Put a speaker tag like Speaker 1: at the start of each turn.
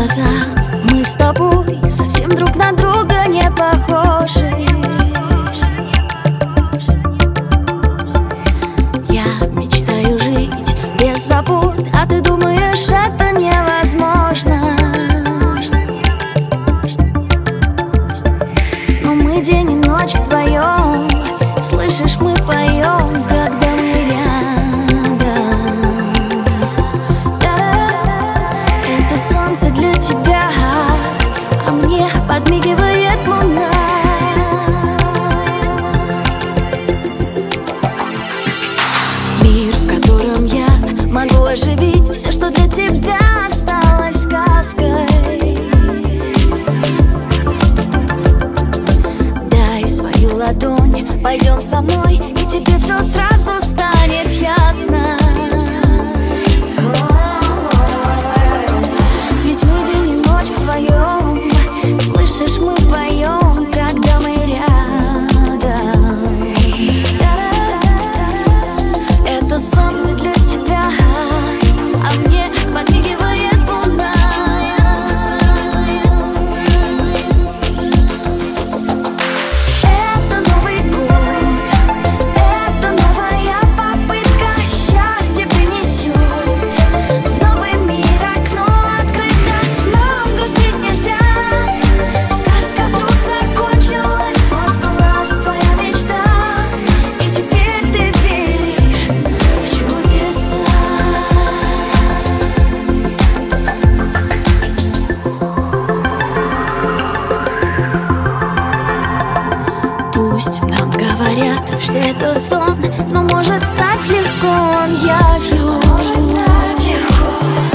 Speaker 1: глаза, мы с тобой совсем друг на друга не похожи. Я мечтаю жить без забот, а ты думаешь, это невозможно. Но мы день и ночь вдвоем, слышишь, мы поем, когда мы рядом. Это солнце для тебя, а мне подмигивает луна. Мир, в котором я могу оживить все, что для тебя осталось сказкой. Дай свою ладонь, пойдем со мной, и тебе все сразу станет ясно. Ведь мы день и ночь вдвоем, слышишь, мы поем, когда мы рядом. Это солнце для тебя, а мне подмигивает луна. Это Новый год, это новая попытка, счастье принесет. В новый мир окно открыто, но грустить нельзя. Сказка вдруг закончилась, но сбылась твоя мечта, и теперь ты веришь в чудеса. Пусть нам говорят, что это сон, но может стать легко он явью.